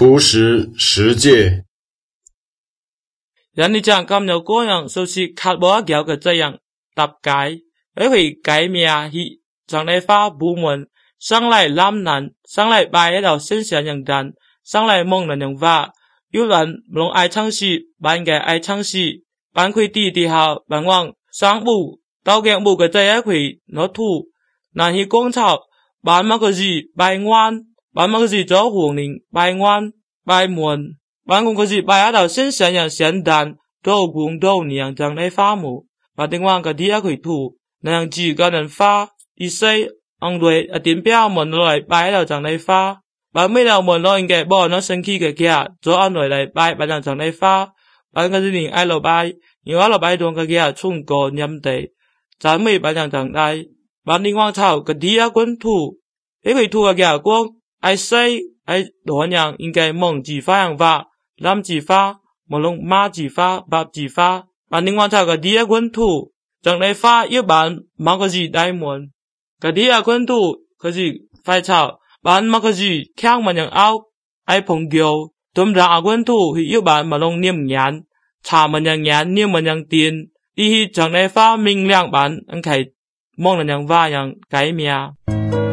图十十诫。 人哋將咁有嗰樣，就是卡冇一條嘅這樣搭解，因為解命係將你花部門上嚟攬人，上嚟拜喺度先上人人，上嚟蒙人人話，有人攏愛唱詩，班嘅愛唱詩，班佢地後，班往上部，到嘅部嘅這一塊攞土，嗱係講草，班乜個字拜安，班乜個字做紅年拜安拜門。班公個是拜喺度先上人上人，都公都娘將你花母，把定話個啲一塊土，娘自個人花，一歲昂對一點標門落嚟拜喺度將你花，把咩流門落嘅幫我生氣嘅kia，做安來嚟拜，把人將你花，把個是年愛落拜，如果落拜同個kia衝過任地，就咩把人將嚟，把定話炒個啲一滾土，呢塊土個kia講，愛歲愛多娘應該蒙自花樣花。lâm chỉ pha, một lúc ma chỉ pha, bạp chỉ pha, bạn định hoàn thảo cả đĩa quân thủ, chẳng lẽ pha yêu bạn mà có gì đai muốn. Cả đĩa quân thủ, có gì phải chào, bạn mà có gì khang mà nhận áo, ai phong kiều, tùm ra quân thủ thì yêu bạn mà lòng niềm nhán, chả mà nhận nhán niềm mà nhận tiền, đi hi chẳng lẽ pha mình lạng bạn, anh khải mong là nhận va nhận cái mìa.